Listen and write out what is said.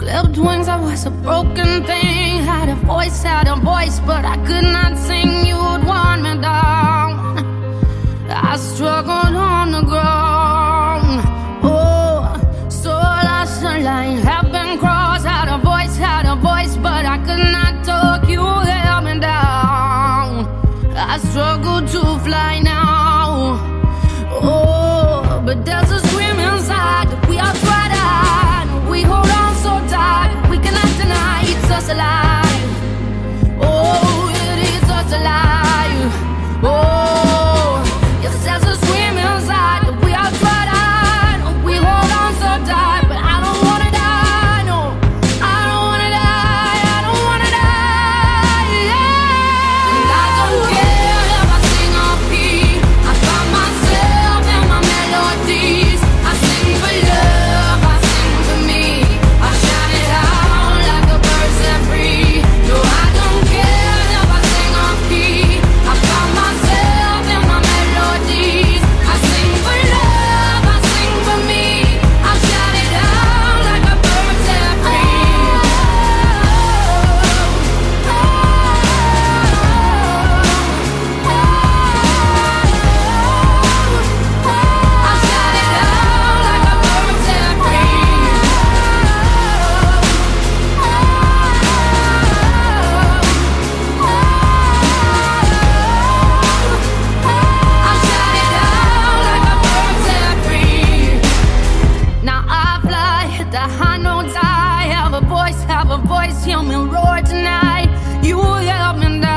Clipped wings, I was a broken thing. Had a voice, but I could not sing. You would want me down. I struggled on the ground. Oh, so lost the line, have been crossed. Had a voice, but I could not talk. You held me down. I struggle to fly now. Oh, but there's a scream inside that we are tried out. We hold on so tight, we cannot deny it's us alive. Oh, it is us alive. Oh, yes, there's a scream inside that we are tried out. We hold on so tight, but I don't wanna die. No, I don't wanna die. I don't wanna die. Yeah. And I don't care if I sing off key. I find myself in my melodies. I sing for love, I sing for me. I shout it out like a bird set free. No, I don't care if I sing off key. I find myself in my melodies. I sing for love, I sing for me. I shout it out like a bird set free. I shout it out like a bird set free. I shout it out like a bird set free. Now I fly, hit the high notes. I have a voice, hear me roar tonight. You help me down.